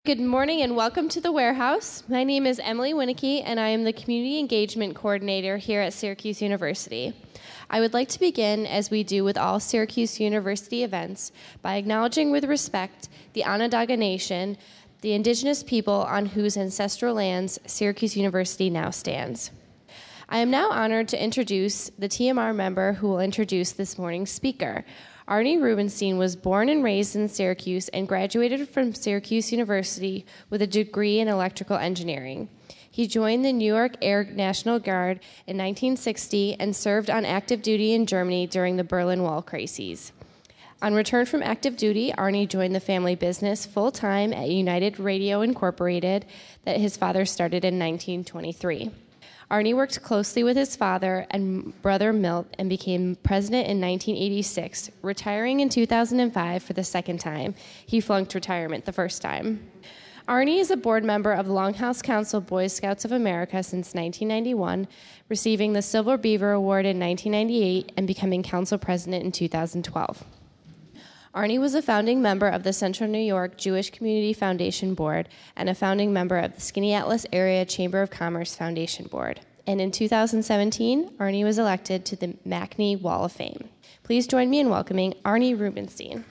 Good morning and welcome to the warehouse. My name is Emily Winicky and I am the Community Engagement Coordinator here at Syracuse University. I would like to begin, as we do with all Syracuse University events, by acknowledging with respect the Onondaga Nation, the indigenous people on whose ancestral lands Syracuse University now stands. I am now honored to introduce the TMR member who will introduce this morning's speaker. Arnie Rubenstein was born and raised in Syracuse and graduated from Syracuse University with a degree in electrical engineering. He joined the New York Air National Guard in 1960 and served on active duty in Germany during the Berlin Wall crises. On return from active duty, Arnie joined the family business full-time at United Radio Incorporated that his father started in 1923. Arnie worked closely with his father and brother Milt and became president in 1986, retiring in 2005 for the second time. He flunked retirement the first time. Arnie is a board member of the Longhouse Council Boy Scouts of America since 1991, receiving the Silver Beaver Award in 1998 and becoming council president in 2012. Arnie was a founding member of the Central New York Jewish Community Foundation Board and a founding member of the Skaneateles Area Chamber of Commerce Foundation Board. And in 2017, Arnie was elected to the MACNY Wall of Fame. Please join me in welcoming Arnie Rubenstein.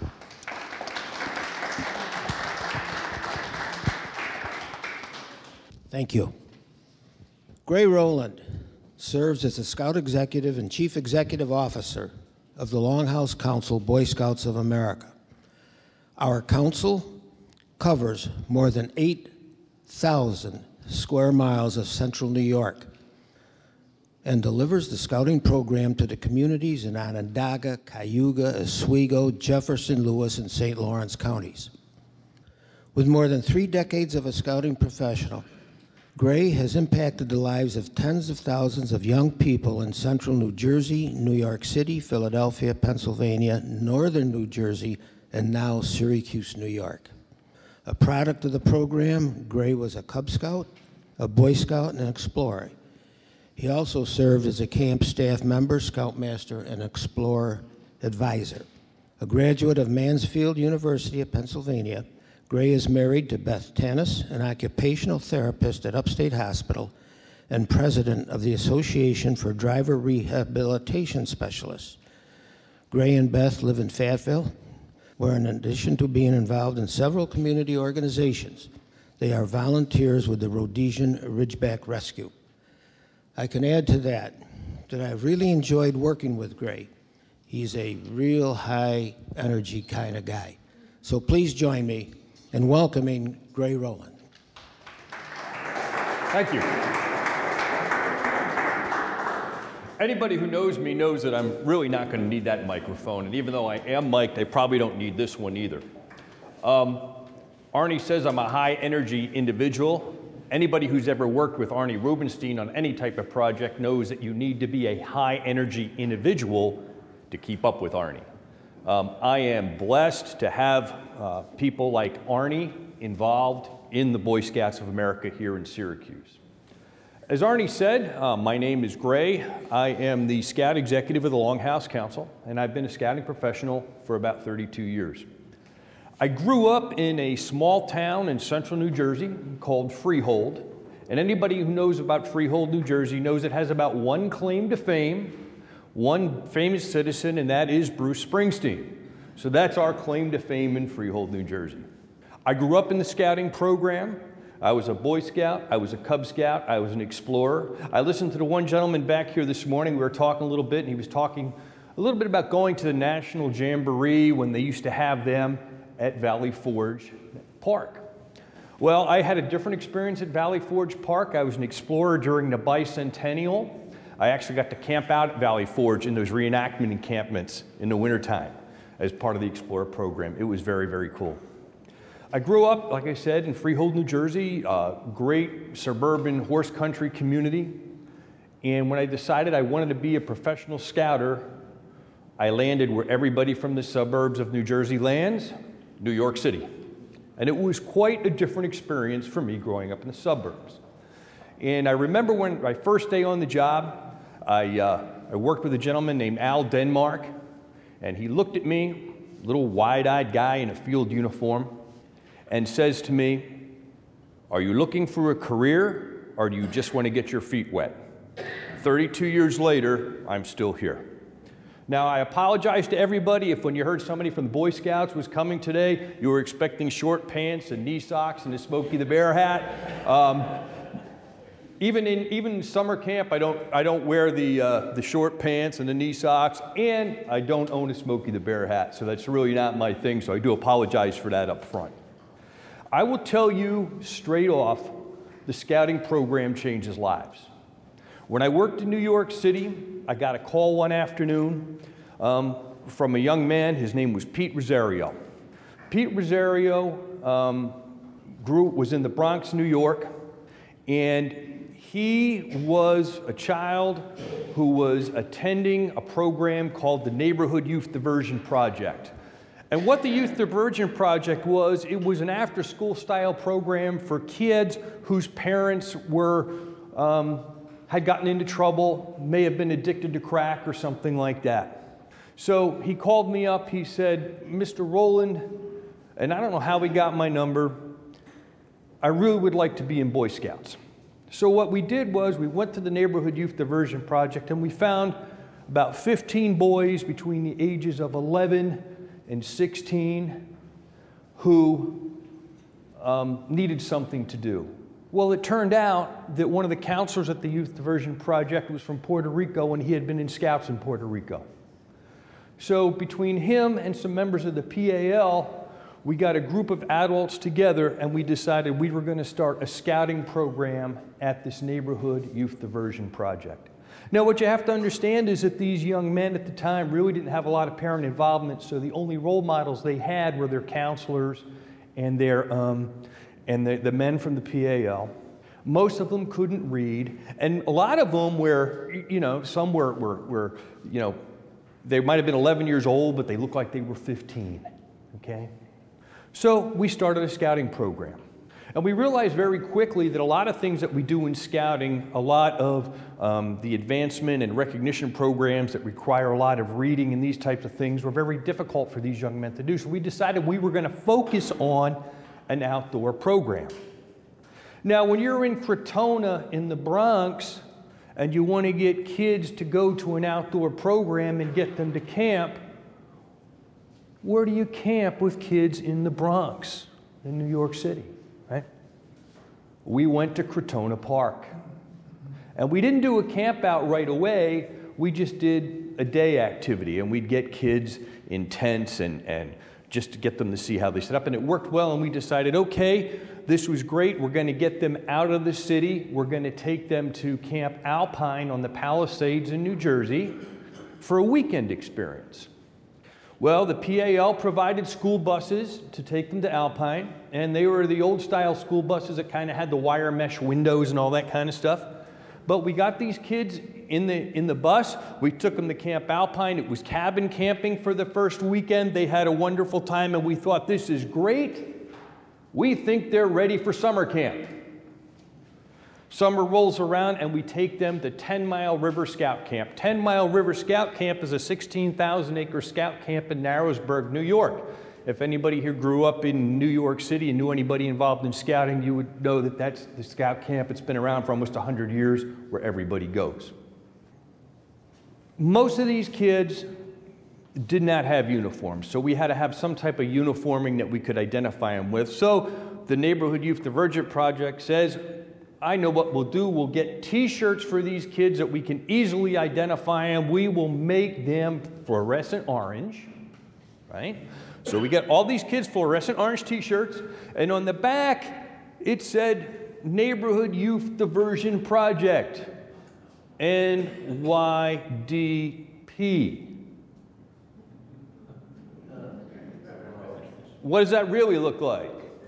Thank you. Gray Rowland serves as the Scout Executive and Chief Executive Officer of the Longhouse Council Boy Scouts of America. Our council covers more than 8,000 square miles of central New York and delivers the scouting program to the communities in Onondaga, Cayuga, Oswego, Jefferson, Lewis, and St. Lawrence counties. With more than 3 decades of a scouting professional, Gray has impacted the lives of tens of thousands of young people in central New Jersey, New York City, Philadelphia, Pennsylvania, northern New Jersey, and now Syracuse, New York. A product of the program, Gray was a Cub Scout, a Boy Scout, and an Explorer. He also served as a camp staff member, Scoutmaster, and Explorer advisor. A graduate of Mansfield University of Pennsylvania, Gray is married to Beth Tanis, an occupational therapist at Upstate Hospital and president of the Association for Driver Rehabilitation Specialists. Gray and Beth live in Fayetteville, where in addition to being involved in several community organizations, they are volunteers with the Rhodesian Ridgeback Rescue. I can add to that I've really enjoyed working with Gray. He's a real high energy kind of guy. So please join me in welcoming Gray Rowland. Thank you. Anybody who knows me knows that I'm really not going to need that microphone, and even though I am mic'd, I probably don't need this one either. Arnie says I'm a high-energy individual. Anybody who's ever worked with Arnie Rubenstein on any type of project knows that you need to be a high-energy individual to keep up with Arnie. I am blessed to have people like Arnie involved in the Boy Scouts of America here in Syracuse. As Arnie said, my name is Gray. I am the Scout Executive of the Longhouse Council, and I've been a scouting professional for about 32 years. I grew up in a small town in central New Jersey called Freehold, and anybody who knows about Freehold, New Jersey knows it has about one claim to fame, one famous citizen, and that is Bruce Springsteen. So that's our claim to fame in Freehold, New Jersey. I grew up in the scouting program. I was a Boy Scout, I was a Cub Scout, I was an Explorer. I listened to the one gentleman back here this morning. We were talking a little bit, and he was talking a little bit about going to the National Jamboree when they used to have them at Valley Forge Park. Well, I had a different experience at Valley Forge Park. I was an Explorer during the bicentennial. I actually got to camp out at Valley Forge in those reenactment encampments in the wintertime as part of the Explorer program. It was very, very cool. I grew up, like I said, in Freehold, New Jersey, a great suburban horse country community. And when I decided I wanted to be a professional scouter, I landed where everybody from the suburbs of New Jersey lands, New York City. And it was quite a different experience for me growing up in the suburbs. And I remember when my first day on the job, I worked with a gentleman named Al Denmark, and he looked at me, little wide-eyed guy in a field uniform, and says to me, "Are you looking for a career, or do you just want to get your feet wet?" 32 years later, I'm still here. Now, I apologize to everybody if when you heard somebody from the Boy Scouts was coming today, you were expecting short pants and knee socks and a Smokey the Bear hat. Even in summer camp, I don't wear the short pants and the knee socks, and I don't own a Smokey the Bear hat, so that's really not my thing, so I do apologize for that up front. I will tell you straight off, the scouting program changes lives. When I worked in New York City, I got a call one afternoon from a young man. His name was Pete Rosario. Pete Rosario was in the Bronx, New York, and he was a child who was attending a program called the Neighborhood Youth Diversion Project. And what the Youth Diversion Project was, it was an after-school style program for kids whose parents had gotten into trouble, may have been addicted to crack or something like that. So he called me up, he said, "Mr. Rowland," and I don't know how he got my number, "I really would like to be in Boy Scouts." So what we did was we went to the Neighborhood Youth Diversion Project and we found about 15 boys between the ages of 11 and 16 who needed something to do. Well, it turned out that one of the counselors at the Youth Diversion Project was from Puerto Rico, and he had been in Scouts in Puerto Rico. So between him and some members of the PAL, we got a group of adults together, and we decided we were going to start a scouting program at this Neighborhood Youth Diversion Project. Now, what you have to understand is that these young men at the time really didn't have a lot of parent involvement, so the only role models they had were their counselors and the men from the PAL. Most of them couldn't read, and a lot of them were, some were they might have been 11 years old, but they looked like they were 15, okay? So we started a scouting program. And we realized very quickly that a lot of things that we do in scouting, a lot of the advancement and recognition programs that require a lot of reading and these types of things were very difficult for these young men to do. So we decided we were going to focus on an outdoor program. Now, when you're in Crotona in the Bronx and you want to get kids to go to an outdoor program and get them to camp, where do you camp with kids in the Bronx in New York City, right? We went to Crotona Park. And we didn't do a camp out right away, we just did a day activity, and we'd get kids in tents and just to get them to see how they set up, and it worked well, and we decided, okay, this was great, we're going to get them out of the city, we're going to take them to Camp Alpine on the Palisades in New Jersey for a weekend experience. Well, the PAL provided school buses to take them to Alpine, and they were the old-style school buses that kind of had the wire mesh windows and all that kind of stuff. But we got these kids in the bus. We took them to Camp Alpine. It was cabin camping for the first weekend. They had a wonderful time, and we thought, this is great. We think they're ready for summer camp. Summer rolls around, and we take them to 10 Mile River Scout Camp. 10 Mile River Scout Camp is a 16,000-acre scout camp in Narrowsburg, New York. If anybody here grew up in New York City and knew anybody involved in scouting, you would know that that's the scout camp. It's been around for almost 100 years, where everybody goes. Most of these kids did not have uniforms, so we had to have some type of uniforming that we could identify them with. So the Neighborhood Youth Diversion Project says, I know what we'll do. We'll get T-shirts for these kids that we can easily identify them. We will make them fluorescent orange, right? So we get all these kids fluorescent orange T-shirts, and on the back it said Neighborhood Youth Diversion Project, NYDP. What does that really look like?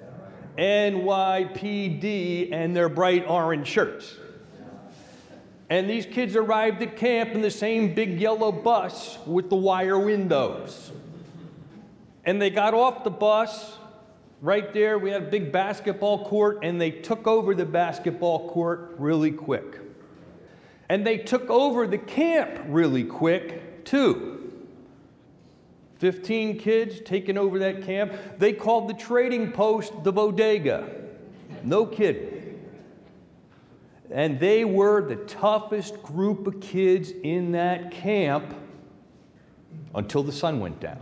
NYPD and their bright orange shirts. And these kids arrived at camp in the same big yellow bus with the wire windows. And they got off the bus right there. We had a big basketball court, and they took over the basketball court really quick. And they took over the camp really quick, too. 15 kids taking over that camp. They called the trading post the bodega. No kidding. And they were the toughest group of kids in that camp until the sun went down.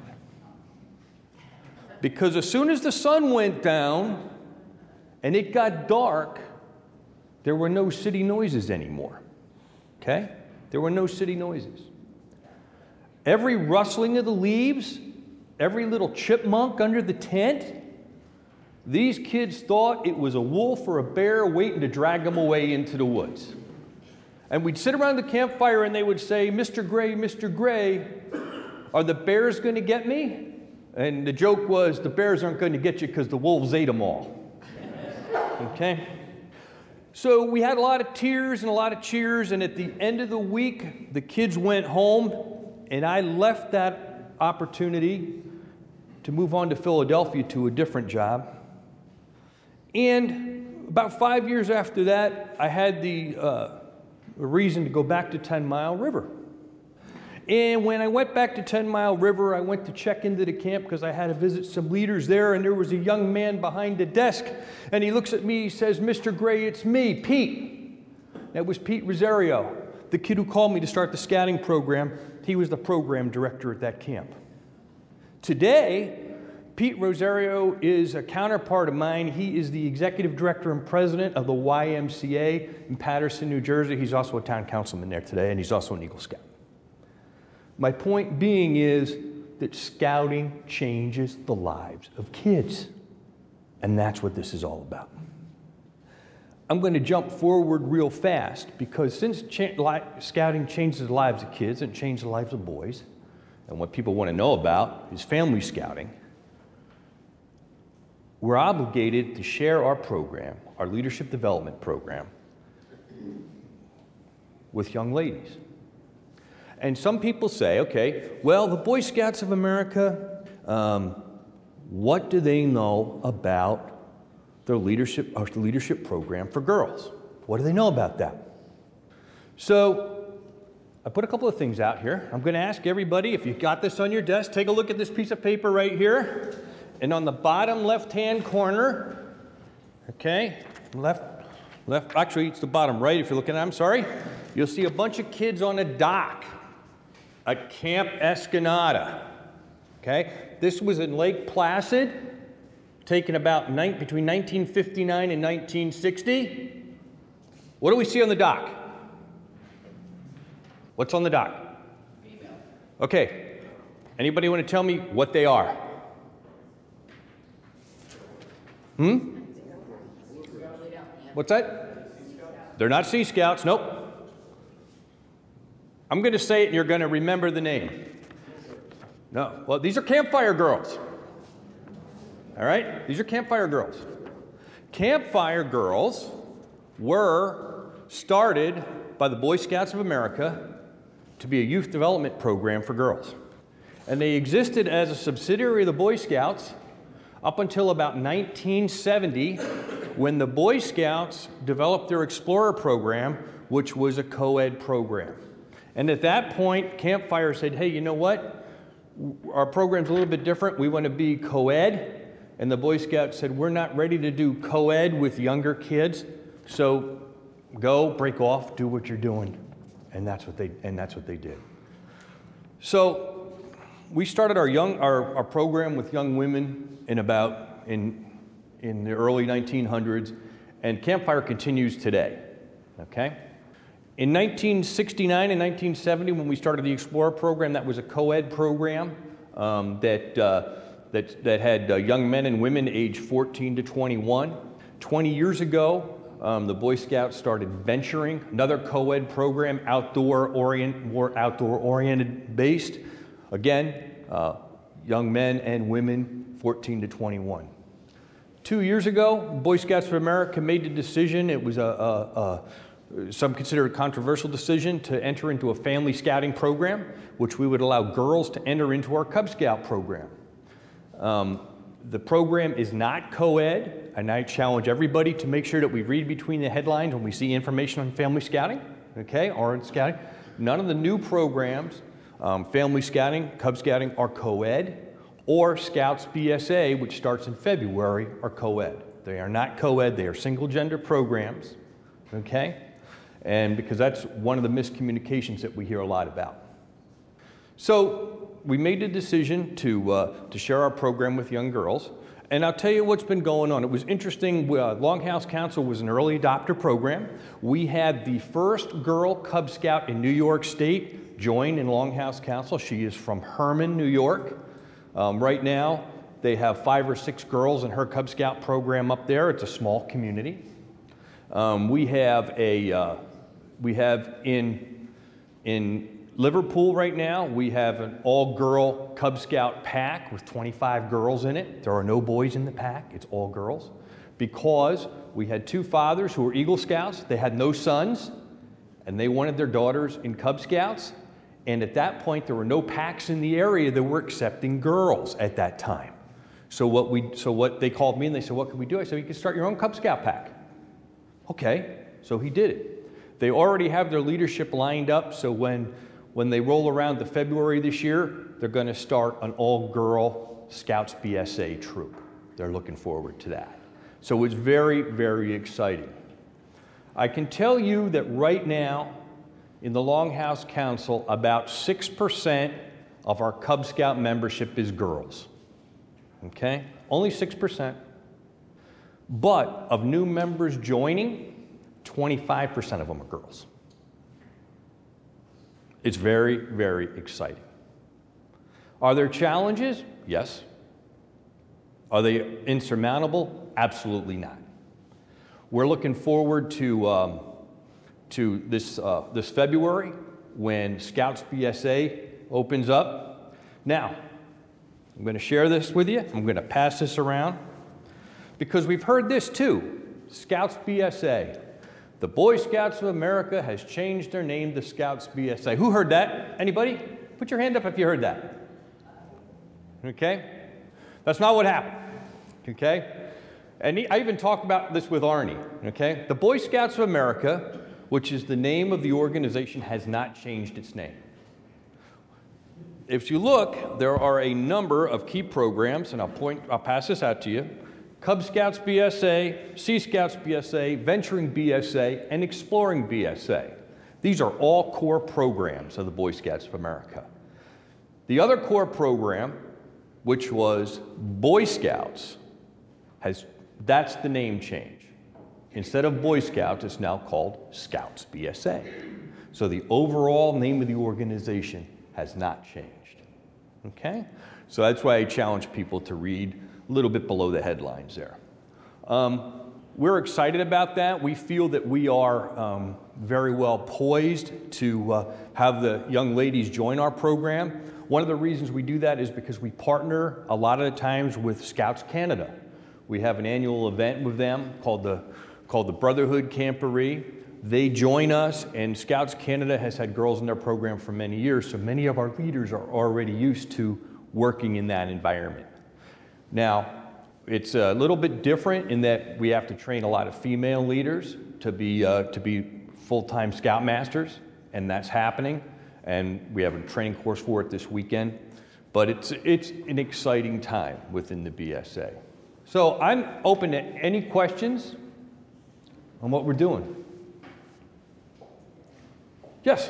Because as soon as the sun went down and it got dark, there were no city noises anymore. Okay? There were no city noises. Every rustling of the leaves, every little chipmunk under the tent, these kids thought it was a wolf or a bear waiting to drag them away into the woods. And we'd sit around the campfire and they would say, Mr. Gray, are the bears going to get me? And the joke was, the bears aren't going to get you because the wolves ate them all. Okay? So we had a lot of tears and a lot of cheers, and at the end of the week, the kids went home, and I left that opportunity to move on to Philadelphia to a different job. And about 5 years after that, I had the reason to go back to 10 Mile River. And when I went back to 10 Mile River, I went to check into the camp because I had to visit some leaders there, and there was a young man behind the desk, and he looks at me, he says, Mr. Gray, it's me, Pete. That was Pete Rosario, the kid who called me to start the scouting program. He was the program director at that camp. Today, Pete Rosario is a counterpart of mine. He is the executive director and president of the YMCA in Paterson, New Jersey. He's also a town councilman there today, and he's also an Eagle Scout. My point being is that scouting changes the lives of kids, and that's what this is all about. I'm going to jump forward real fast because since scouting changes the lives of kids and changes the lives of boys, and what people want to know about is family scouting, we're obligated to share our program, our leadership development program, with young ladies. And some people say, okay, well, the Boy Scouts of America, what do they know about their leadership program for girls? What do they know about that? So I put a couple of things out here. I'm going to ask everybody, if you've got this on your desk, take a look at this piece of paper right here. And on the bottom left-hand corner, okay, left, actually it's the bottom right if you're looking at it, I'm sorry. You'll see a bunch of kids on a dock at Camp Escanaba, okay? This was in Lake Placid, taken about between 1959 and 1960. What do we see on the dock? What's on the dock? Okay, anybody want to tell me what they are? What's that? They're not Sea Scouts, nope. I'm going to say it and you're going to remember the name. No, well, these are Campfire Girls. All right? These are Campfire Girls. Campfire Girls were started by the Boy Scouts of America to be a youth development program for girls. And they existed as a subsidiary of the Boy Scouts up until about 1970, when the Boy Scouts developed their Explorer program, which was a co-ed program. And at that point, Campfire said, hey, you know what? Our program's a little bit different. We want to be co-ed. And the Boy Scouts said, we're not ready to do co-ed with younger kids, so go, break off, do what you're doing. And that's what they did. So we started our program with young women in the early 1900s, and Campfire continues today, okay? In 1969 and 1970, when we started the Explorer program, that was a co-ed program that had young men and women aged 14 to 21. 20 years ago, the Boy Scouts started Venturing, another co-ed program, more outdoor-oriented based. Again, young men and women 14 to 21. 2 years ago, Boy Scouts of America made the decision, it was some consider a controversial decision, to enter into a family scouting program, which we would allow girls to enter into our Cub Scout program. The program is not co-ed, and I challenge everybody to make sure that we read between the headlines when we see information on family scouting, okay, or scouting. None of the new programs Family Scouting, Cub Scouting are co-ed, or Scouts BSA, which starts in February, are co-ed. They are not co-ed, they are single-gender programs, okay? And because that's one of the miscommunications that we hear a lot about. So we made the decision to share our program with young girls. And I'll tell you what's been going on. It was interesting. Longhouse Council was an early adopter program. We had the first girl Cub Scout in New York State join in Longhouse Council. She is from Herman, New York. Right now, they have 5 or 6 girls in her Cub Scout program up there. It's a small community. We have in Liverpool right now, we have an all-girl Cub Scout pack with 25 girls in it. There are no boys in the pack, it's all girls. Because we had 2 fathers who were Eagle Scouts, they had no sons, and they wanted their daughters in Cub Scouts. And at that point, there were no packs in the area that were accepting girls at that time. So what they called me and they said, what can we do? I said, you can start your own Cub Scout pack. Okay, so he did it. They already have their leadership lined up, so when they roll around to February this year, they're going to start an all-girl Scouts BSA troop. They're looking forward to that. So it's very, very exciting. I can tell you that right now, in the Longhouse Council, about 6% of our Cub Scout membership is girls. Okay? Only 6%. But of new members joining, 25% of them are girls. It's very, very exciting. Are there challenges? Yes. Are they insurmountable? Absolutely not. We're looking forward to this February when Scouts BSA opens up. Now, I'm going to share this with you. I'm going to pass this around because we've heard this too. Scouts BSA. The Boy Scouts of America has changed their name to Scouts BSA. Who heard that? Anybody? Put your hand up if you heard that. Okay? That's not what happened. Okay? And I even talked about this with Arnie. Okay? The Boy Scouts of America, which is the name of the organization, has not changed its name. If you look, there are a number of key programs, and I'll pass this out to you. Cub Scouts BSA, Sea Scouts BSA, Venturing BSA, and Exploring BSA. These are all core programs of the Boy Scouts of America. The other core program, which was Boy Scouts, that's the name change. Instead of Boy Scouts, it's now called Scouts BSA. So the overall name of the organization has not changed. Okay? So that's why I challenge people to read a little bit below the headlines there. We're excited about that. We feel that we are very well poised to have the young ladies join our program. One of the reasons we do that is because we partner a lot of the times with Scouts Canada. We have an annual event with them called the Brotherhood Camporee. They join us, and Scouts Canada has had girls in their program for many years, so many of our leaders are already used to working in that environment. Now, it's a little bit different in that we have to train a lot of female leaders to be full-time Scoutmasters, and that's happening. And we have a training course for it this weekend. But it's an exciting time within the BSA. So I'm open to any questions on what we're doing. Yes?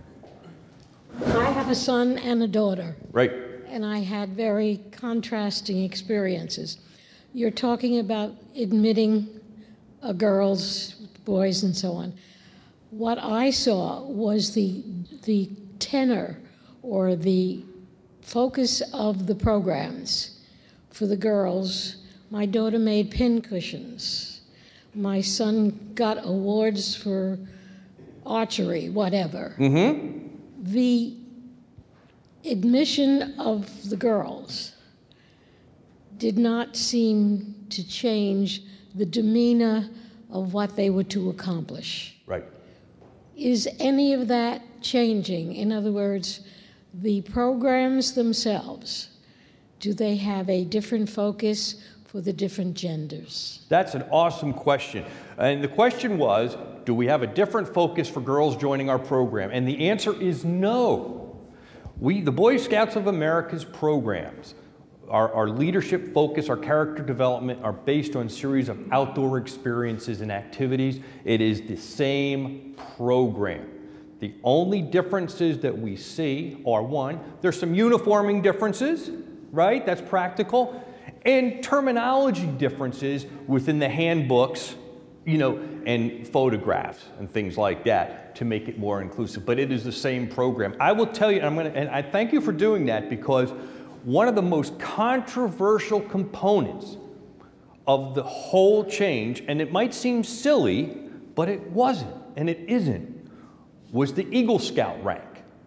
I have a son and a daughter. Right. And I had very contrasting experiences. You're talking about admitting girls, boys, and so on. What I saw was the tenor or the focus of the programs for the girls. My daughter made pin cushions. My son got awards for archery, whatever. Mm-hmm. The admission of the girls did not seem to change the demeanor of what they were to accomplish. Right. Is any of that changing? In other words, the programs themselves, do they have a different focus for the different genders? That's an awesome question. And the question was, do we have a different focus for girls joining our program? And the answer is no. The Boy Scouts of America's programs, our leadership focus, our character development are based on a series of outdoor experiences and activities. It is the same program. The only differences that we see are, one, there's some uniforming differences, right? That's practical. And terminology differences within the handbooks, and photographs and things like that to make it more inclusive. But it is the same program. I will tell you, and I thank you for doing that, because one of the most controversial components of the whole change, and it might seem silly, but it wasn't, and it isn't, was the Eagle Scout rank.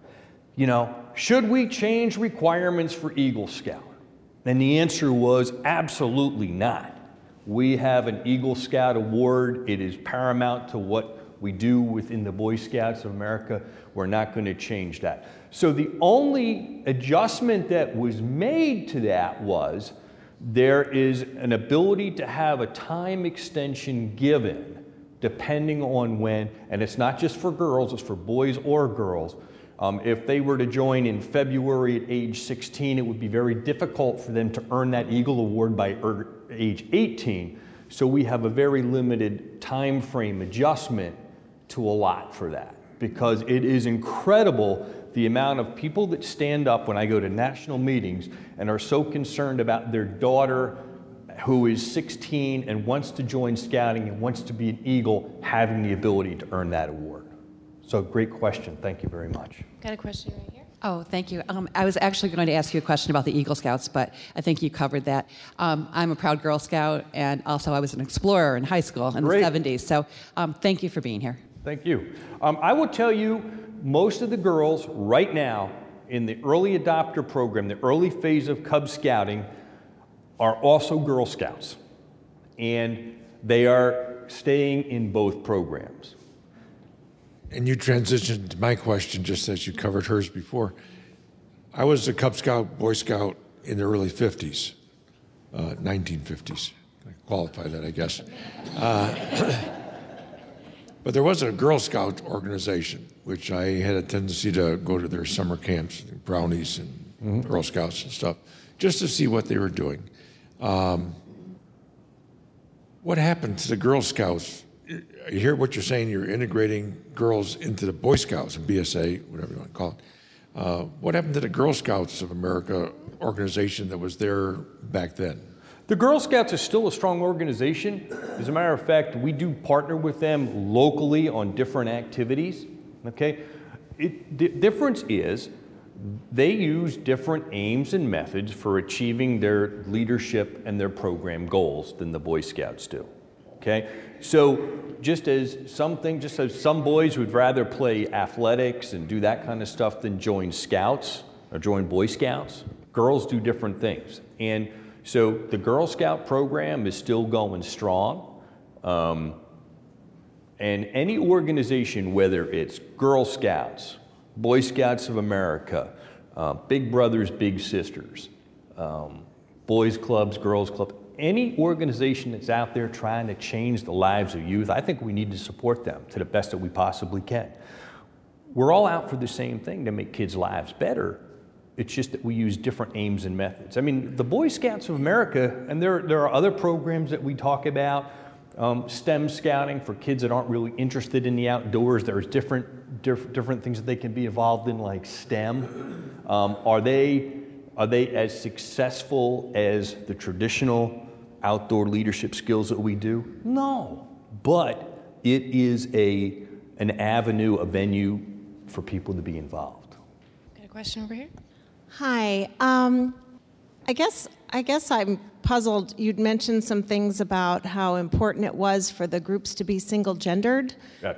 Should we change requirements for Eagle Scout? And the answer was absolutely not. We have an Eagle Scout award. It is paramount to what we do within the Boy Scouts of America. We're not going to change that. So the only adjustment that was made to that was there is an ability to have a time extension given depending on when, and it's not just for girls, it's for boys or girls. If they were to join in February at age 16, it would be very difficult for them to earn that Eagle Award by age 18. So we have a very limited time frame adjustment to allot for that, because it is incredible the amount of people that stand up when I go to national meetings and are so concerned about their daughter who is 16 and wants to join scouting and wants to be an Eagle having the ability to earn that award. So great question. Thank you very much. Got a question right here. Oh, thank you. I was actually going to ask you a question about the Eagle Scouts, but I think you covered that. I'm a proud Girl Scout, and also I was an explorer in high school in Great. the 70s. So thank you for being here. Thank you. I will tell you, most of the girls right now in the early adopter program, the early phase of Cub Scouting, are also Girl Scouts. And they are staying in both programs. And you transitioned to my question just as you covered hers before. I was a Cub Scout, Boy Scout in the early 50s, 1950s. I qualify that, I guess. But there was a Girl Scout organization, which I had a tendency to go to their summer camps, brownies and Girl Scouts and stuff, just to see what they were doing. What happened to the Girl Scouts? I hear what you're saying, you're integrating girls into the Boy Scouts and BSA, whatever you want to call it. What happened to the Girl Scouts of America organization that was there back then? The Girl Scouts is still a strong organization. As a matter of fact, we do partner with them locally on different activities. Okay? The difference is they use different aims and methods for achieving their leadership and their program goals than the Boy Scouts do. Okay? So just as some boys would rather play athletics and do that kind of stuff than join Scouts or join Boy Scouts, girls do different things. And so the Girl Scout program is still going strong. And any organization, whether it's Girl Scouts, Boy Scouts of America, Big Brothers, Big Sisters, boys clubs, girls clubs, any organization that's out there trying to change the lives of youth, I think we need to support them to the best that we possibly can. We're all out for the same thing, to make kids' lives better. It's just that we use different aims and methods. I mean, the Boy Scouts of America, and there are other programs that we talk about, STEM scouting for kids that aren't really interested in the outdoors. There's different things that they can be involved in, like STEM. Are they as successful as the traditional outdoor leadership skills that we do? No, but it is an avenue, a venue for people to be involved. Got a question over here? Hi. I guess I'm puzzled. You'd mentioned some things about how important it was for the groups to be single-gendered.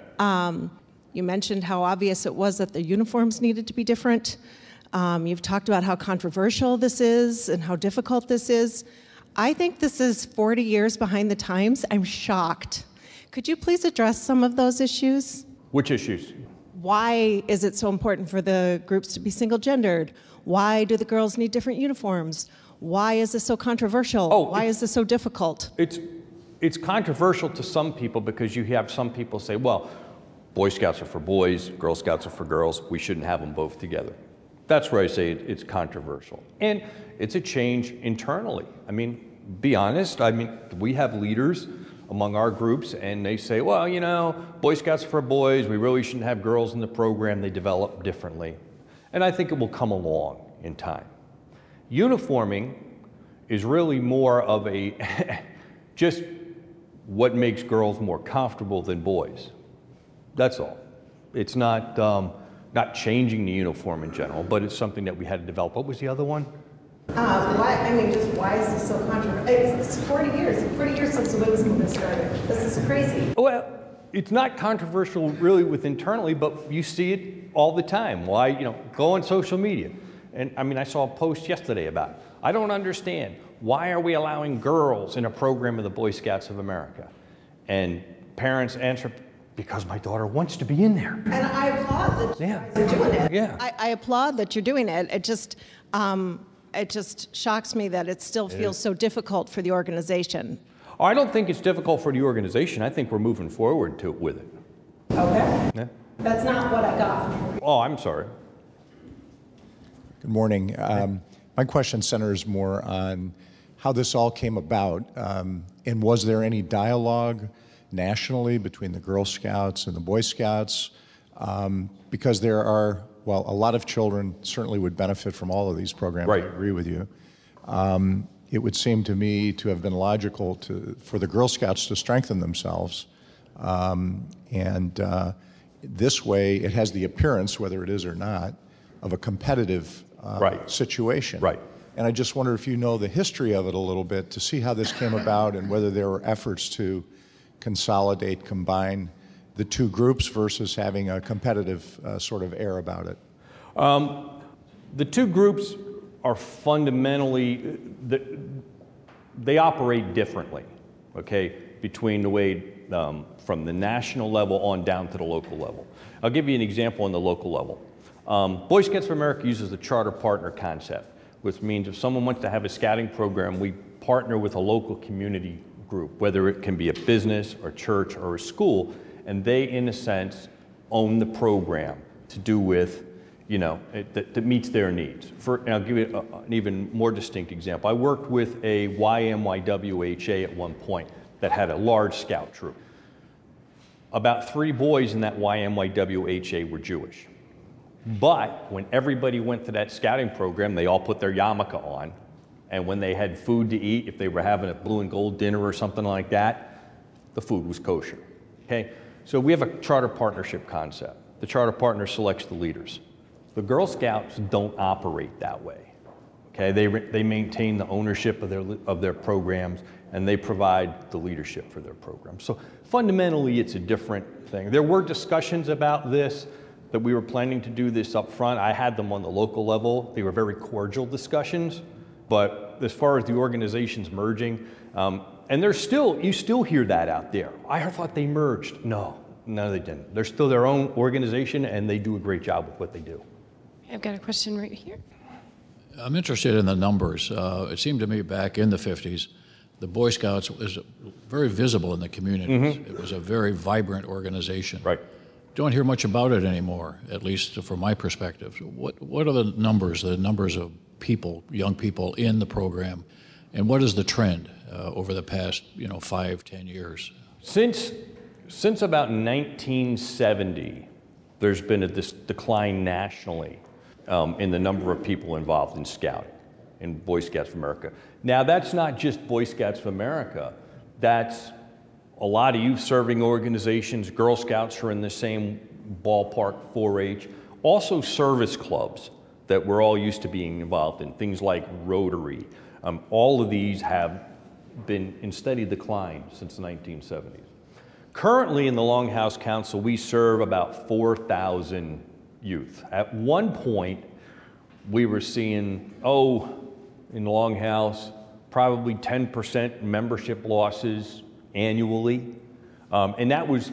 You mentioned how obvious it was that the uniforms needed to be different. You've talked about how controversial this is and how difficult this is. I think this is 40 years behind the times. I'm shocked. Could you please address some of those issues? Which issues? Why is it so important for the groups to be single-gendered? Why do the girls need different uniforms? Why is this so controversial? Why is this so difficult? It's controversial to some people because you have some people say, well, Boy Scouts are for boys, Girl Scouts are for girls. We shouldn't have them both together. That's where I say it's controversial. And it's a change internally. I mean, be honest, we have leaders among our groups, and they say, well, you know, Boy Scouts are for boys, we really shouldn't have girls in the program, they develop differently. And I think it will come along in time. Uniforming is really more of a just what makes girls more comfortable than boys. That's all. It's not changing the uniform in general, but it's something that we had to develop. What was the other one? Why is this so controversial? It's 40 years since the women's movement started. This is crazy. Well, it's not controversial really with internally, but you see it all the time. Why, go on social media. And I saw a post yesterday about it. I don't understand. Why are we allowing girls in a program of the Boy Scouts of America? And parents answer, because my daughter wants to be in there. And I applaud that you guys are doing it. Yeah. I applaud that you're doing it. It just shocks me that it still feels so difficult for the organization. Oh, I don't think it's difficult for the organization. I think we're moving forward with it. Okay. Yeah. That's not what I got from you. Oh, I'm sorry. Good morning. My question centers more on how this all came about, and was there any dialogue nationally between the Girl Scouts and the Boy Scouts? Because there are, a lot of children certainly would benefit from all of these programs. Right. I agree with you. It would seem to me to have been logical for the Girl Scouts to strengthen themselves, and this way it has the appearance, whether it is or not, of a competitive situation. Right. And I just wonder if you know the history of it a little bit to see how this came about and whether there were efforts to consolidate, combine the two groups versus having a competitive sort of air about it. The two groups are fundamentally, they operate differently, okay, between the way from the national level on down to the local level. I'll give you an example on the local level. Boy Scouts of America uses the charter partner concept, which means if someone wants to have a scouting program, we partner with a local community group, whether it can be a business or church or a school, and they, in a sense, own the program to do with, that meets their needs. And I'll give you an even more distinct example. I worked with a YMYWHA at one point that had a large scout troop. About 3 boys in that YMYWHA were Jewish. But when everybody went to that scouting program, they all put their yarmulke on. And when they had food to eat, if they were having a blue and gold dinner or something like that, the food was kosher. Okay? So we have a charter partnership concept. The charter partner selects the leaders. The Girl Scouts don't operate that way. Okay? They maintain the ownership of their programs, and they provide the leadership for their programs. So fundamentally, it's a different thing. There were discussions about this, that we were planning to do this up front. I had them on the local level. They were very cordial discussions. But as far as the organizations merging, and you still hear that out there. I thought they merged. No, they didn't. They're still their own organization, and they do a great job with what they do. I've got a question right here. I'm interested in the numbers. It seemed to me back in the 50s, the Boy Scouts was very visible in the communities. Mm-hmm. It was a very vibrant organization. Right. Don't hear much about it anymore, at least from my perspective. What are the numbers of people, young people in the program, and what is the trend over the past 5-10 years? Since about 1970, there's been a decline nationally in the number of people involved in scouting, in Boy Scouts of America. Now, that's not just Boy Scouts of America. That's a lot of youth-serving organizations. Girl Scouts are in the same ballpark, 4-H. Also service clubs that we're all used to being involved in, things like Rotary. All of these have been in steady decline since the 1970s. Currently in the Longhouse Council, we serve about 4,000 youth. At one point, we were seeing, in the Longhouse, probably 10% membership losses annually, and that was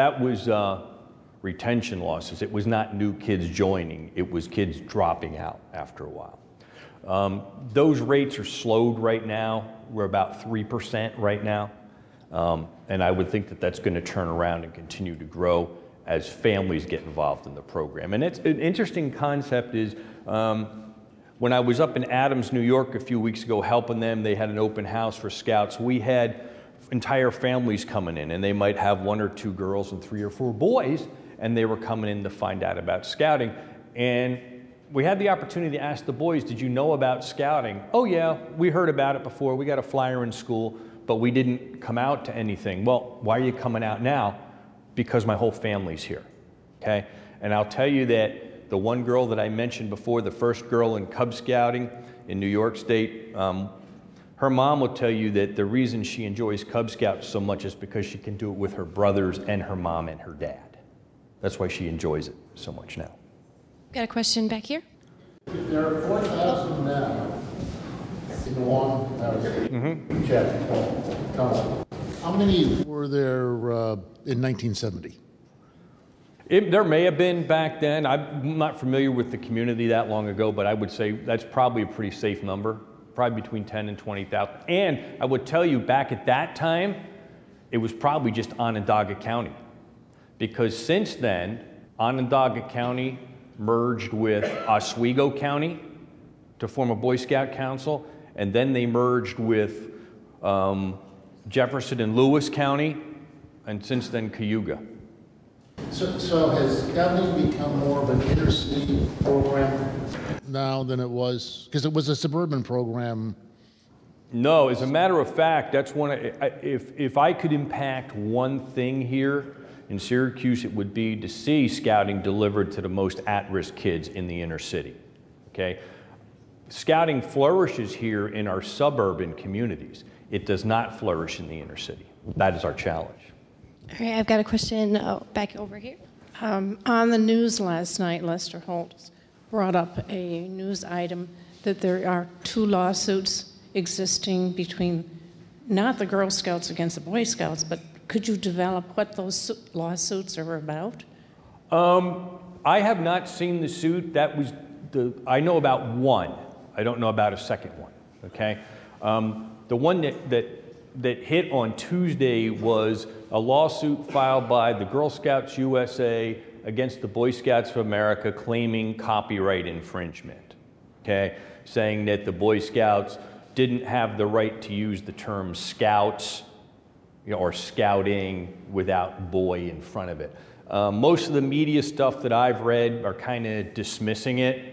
retention losses. It was not new kids joining, it was kids dropping out after a while. Those rates are slowed right now. We're about 3% right now, and I would think that that's going to turn around and continue to grow as families get involved in the program. And it's an interesting concept is, when I was up in Adams, New York a few weeks ago helping them, they had an open house for scouts. We had entire families coming in, and they might have 1 or 2 girls and 3 or 4 boys, and they were coming in to find out about scouting. And we had the opportunity to ask the boys, did you know about scouting? Oh yeah, we heard about it before. We got a flyer in school, but we didn't come out to anything. Well, why are you coming out now? Because my whole family's here, okay? And I'll tell you that the one girl that I mentioned before, the first girl in Cub Scouting in New York State, her mom will tell you that the reason she enjoys Cub Scouts so much is because she can do it with her brothers and her mom and her dad. That's why she enjoys it so much now. Got a question back here? There are 4,000 now in the Longhouse chapter. How many were there in 1970? There may have been back then. I'm not familiar with the community that long ago, but I would say that's probably a pretty safe number, probably between 10 and 20,000. And I would tell you back at that time, it was probably just Onondaga County. Because since then, Onondaga County merged with Oswego County to form a Boy Scout Council, and then they merged with Jefferson and Lewis County, and since then Cayuga. So has Scouting become more of an inner city program now than it was? Because it was a suburban program. No, as a matter of fact, that's one. If I could impact one thing here in Syracuse, it would be to see Scouting delivered to the most at-risk kids in the inner city. Okay, Scouting flourishes here in our suburban communities. It does not flourish in the inner city. That is our challenge. All right, I've got a question back over here. On the news last night, Lester Holt brought up a news item that there are 2 lawsuits existing between not the Girl Scouts against the Boy Scouts, but could you develop what those lawsuits are about? I have not seen the suit. That was I know about one. I don't know about a second one. Okay, the one that hit on Tuesday was a lawsuit filed by the Girl Scouts USA against the Boy Scouts of America claiming copyright infringement, okay? Saying that the Boy Scouts didn't have the right to use the term scouts, or scouting without boy in front of it. Most of the media stuff that I've read are kind of dismissing it.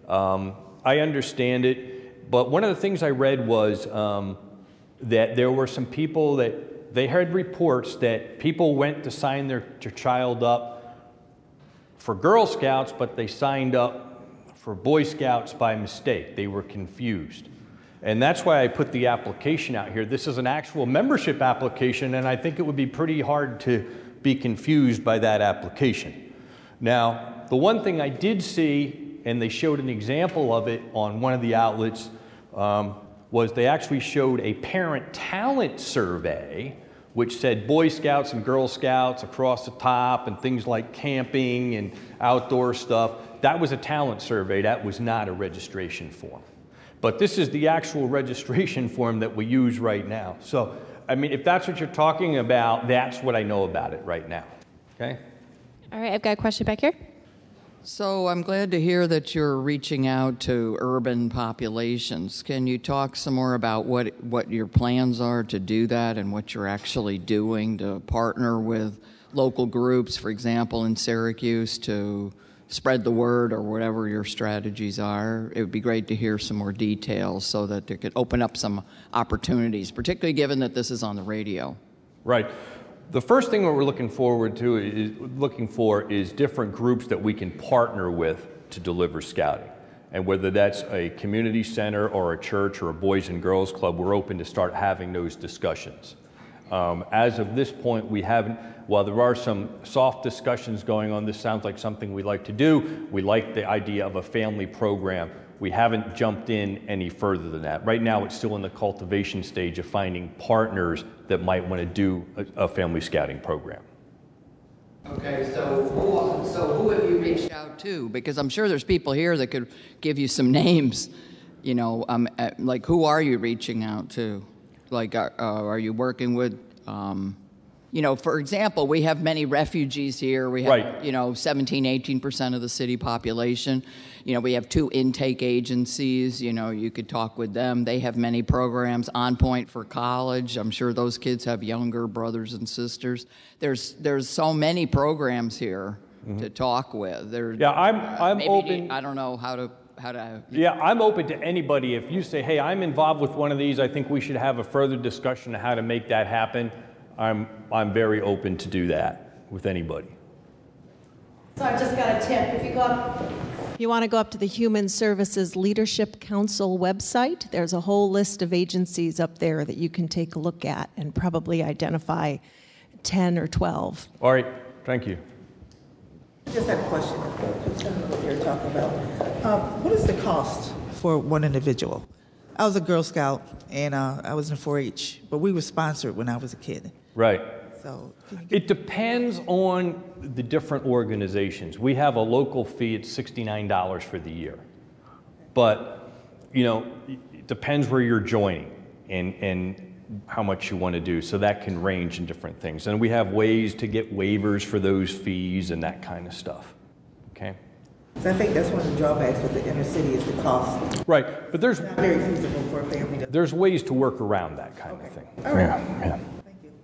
I understand it, but one of the things I read was that there were some people that they heard reports that people went to sign their child up for Girl Scouts, but they signed up for Boy Scouts by mistake. They were confused. And that's why I put the application out here. This is an actual membership application, and I think it would be pretty hard to be confused by that application. Now, the one thing I did see, and they showed an example of it on one of the outlets, was they actually showed a parent talent survey which said Boy Scouts and Girl Scouts across the top and things like camping and outdoor stuff. That was a talent survey. That was not a registration form. But this is the actual registration form that we use right now. So, I mean, if that's what you're talking about, that's what I know about it right now. Okay? All right, I've got a question back here. So I'm glad to hear that you're reaching out to urban populations. Can you talk some more about what your plans are to do that and what you're actually doing to partner with local groups, for example, in Syracuse, to spread the word or whatever your strategies are? It would be great to hear some more details so that it could open up some opportunities, particularly given that this is on the radio. Right. The first thing that we're looking for is different groups that we can partner with to deliver scouting. And whether that's a community center or a church or a Boys and Girls Club, we're open to start having those discussions. As of this point, we haven't, while there are some soft discussions going on, this sounds like something we like to do. We like the idea of a family program. We haven't jumped in any further than that. Right now, it's still in the cultivation stage of finding partners that might want to do a family scouting program. Okay, so who have you reached out to? Because I'm sure there's people here that could give you some names. Like, who are you reaching out to? Like, are you working with, for example, we have many refugees here. We have, Right. 17, 18% of the city population. We have 2 intake agencies. You could talk with them. They have many programs. On Point for college. I'm sure those kids have younger brothers and sisters. There's so many programs here to talk with. I'm maybe open. I don't know how to. Yeah, I'm open to anybody. If you say, hey, I'm involved with one of these, I think we should have a further discussion on how to make that happen. I'm very open to do that with anybody. So I just got a tip. If you want to go up to the Human Services Leadership Council website, there's a whole list of agencies up there that you can take a look at and probably identify 10 or 12. All right, thank you. Just had a question. What you're talking about. What is the cost for one individual? I was a Girl Scout and I was in 4-H, but we were sponsored when I was a kid. Right. So it depends on the different organizations. We have a local fee at $69 for the year, but it depends where you're joining and how much you want to do. So that can range in different things. And we have ways to get waivers for those fees and that kind of stuff. Okay. So I think that's one of the drawbacks with the inner city is the cost. Right, but there's it's not very feasible for a family to. There's ways to work around that kind of thing. All right. Yeah. Thank you.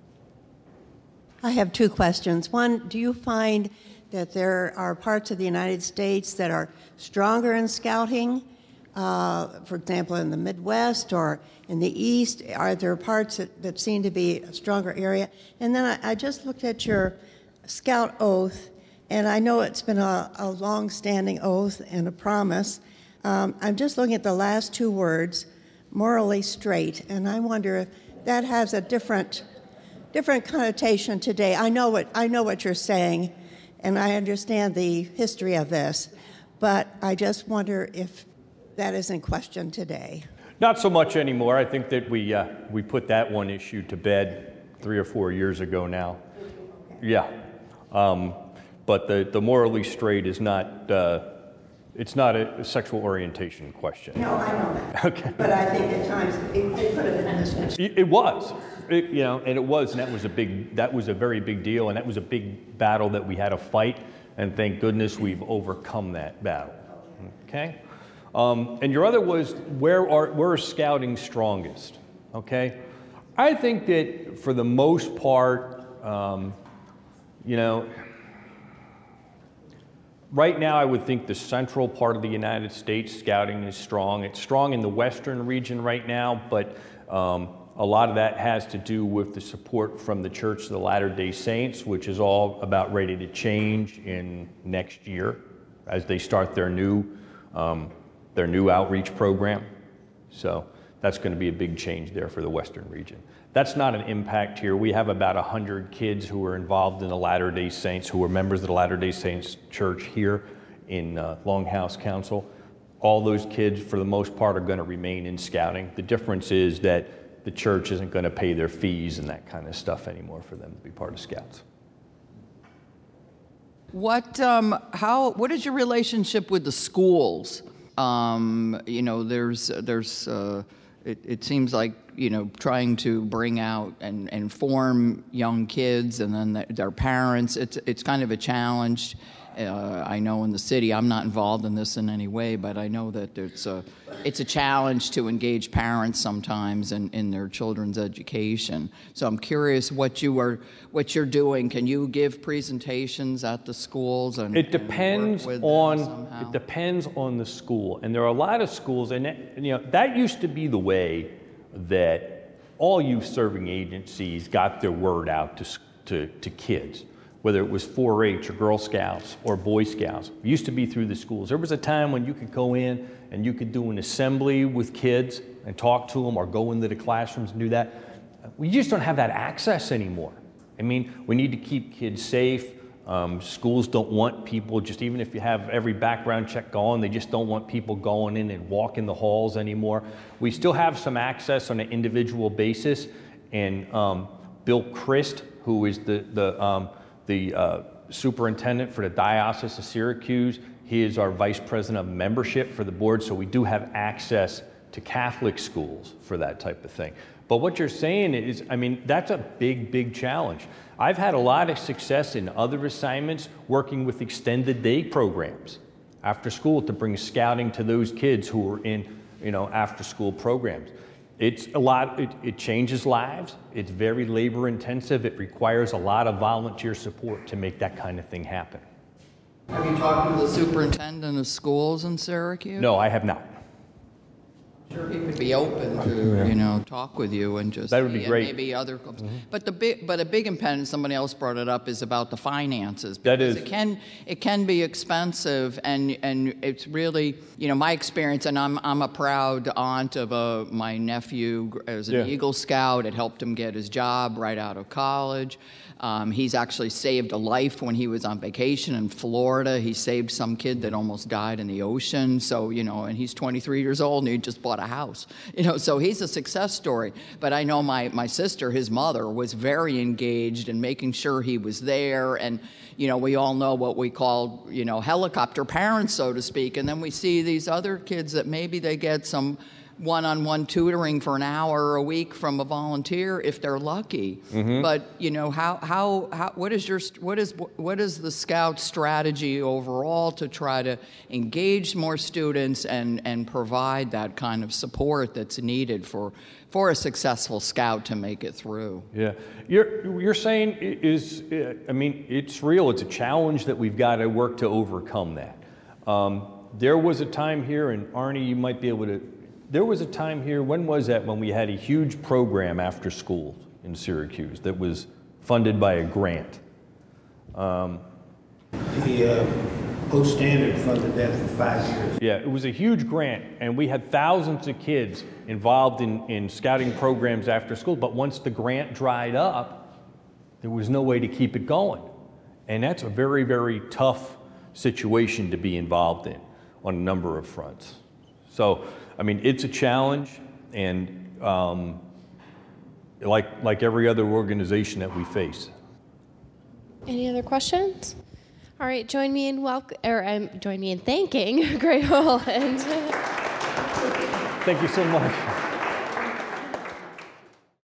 I have 2 questions. One, do you find that there are parts of the United States that are stronger in scouting? For example, in the Midwest or in the East, are there parts that seem to be a stronger area? And then I just looked at your Scout oath, and I know it's been a long-standing oath and a promise. I'm just looking at the last 2 words, morally straight, and I wonder if that has a different connotation today. I know what you're saying, and I understand the history of this, but I just wonder if that is in question today. Not so much anymore. I think that we put that one issue to bed 3 or 4 years ago now. Yeah. But the morally straight is not, it's not a sexual orientation question. No, I know that. Okay. But I think at times it could have been dismissed. It was, and it was, and that was a very big deal, and that was a big battle that we had to fight, and thank goodness we've overcome that battle. Okay? And your other was, where is scouting strongest? Okay? I think that for the most part, right now I would think the central part of the United States scouting is strong. It's strong in the western region right now, but a lot of that has to do with the support from the Church of the Latter-day Saints, which is all about ready to change in next year as they start their new outreach program. So that's going to be a big change there for the western region. That's not an impact here. We have about 100 kids who are involved in the Latter-day Saints, who are members of the Latter-day Saints Church here in Longhouse Council. All those kids, for the most part, are going to remain in scouting. The difference is that the church isn't going to pay their fees and that kind of stuff anymore for them to be part of Scouts. What is your relationship with the schools? It seems like, trying to bring out and inform young kids and then their parents, it's kind of a challenge. I know in the city, I'm not involved in this in any way, but I know that it's a challenge to engage parents sometimes in their children's education. So I'm curious what you're doing. Can you give presentations at the schools? And it depends on the school, and there are a lot of schools, and that used to be the way that all youth serving agencies got their word out to kids. Whether it was 4-H or Girl Scouts or Boy Scouts. It used to be through the schools. There was a time when you could go in and you could do an assembly with kids and talk to them or go into the classrooms and do that. We just don't have that access anymore. I mean, we need to keep kids safe. Schools don't want people, just even if you have every background check going, they just don't want people going in and walking the halls anymore. We still have some access on an individual basis, and Bill Christ, who is the superintendent for the Diocese of Syracuse. He is our vice president of membership for the board, so we do have access to Catholic schools for that type of thing. But what you're saying is, I mean, that's a big, big challenge. I've had a lot of success in other assignments working with extended day programs after school to bring scouting to those kids who are in, after school programs. It's a lot, it changes lives. It's very labor intensive. It requires a lot of volunteer support to make that kind of thing happen. Have you talked to the superintendent of schools in Syracuse? No, I have not. Sure, he would be open to talk with you and just that would be great. Maybe other clubs. But a big impediment, somebody else brought it up, is about the finances. That is. It can be expensive, and it's really my experience. And I'm a proud aunt of my nephew as an Eagle Scout. It helped him get his job right out of college. He's actually saved a life when he was on vacation in Florida. He saved some kid that almost died in the ocean. So, and he's 23 years old and he just bought a house. So he's a success story. But I know my sister, his mother, was very engaged in making sure he was there. And, we all know what we call, helicopter parents, so to speak. And then we see these other kids that maybe they get some one-on-one tutoring for an hour a week from a volunteer if they're lucky. But what is the Scout strategy overall to try to engage more students and provide that kind of support that's needed for a successful Scout to make it through? Yeah, you're saying is, it's real. It's a challenge that we've got to work to overcome that. There was a time here, and Arnie, you might be able to. There was a time here, when was that, when we had a huge program after school in Syracuse that was funded by a grant? The Post Standard funded that for 5 years. Yeah, it was a huge grant, and we had thousands of kids involved in scouting programs after school, but once the grant dried up, there was no way to keep it going. And that's a very, very tough situation to be involved in on a number of fronts. So, it's a challenge, and like every other organization that we face. Any other questions? All right, join me in thanking Gray Roland. Thank you so much.